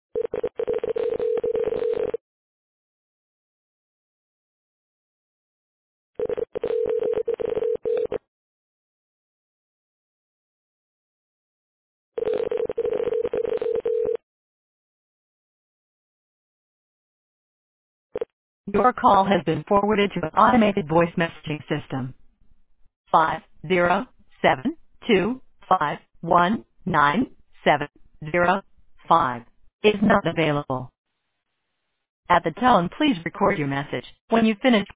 Your call has been forwarded to an automated voice messaging system. 50725197005 is not available. At the tone, please record your message. When you finish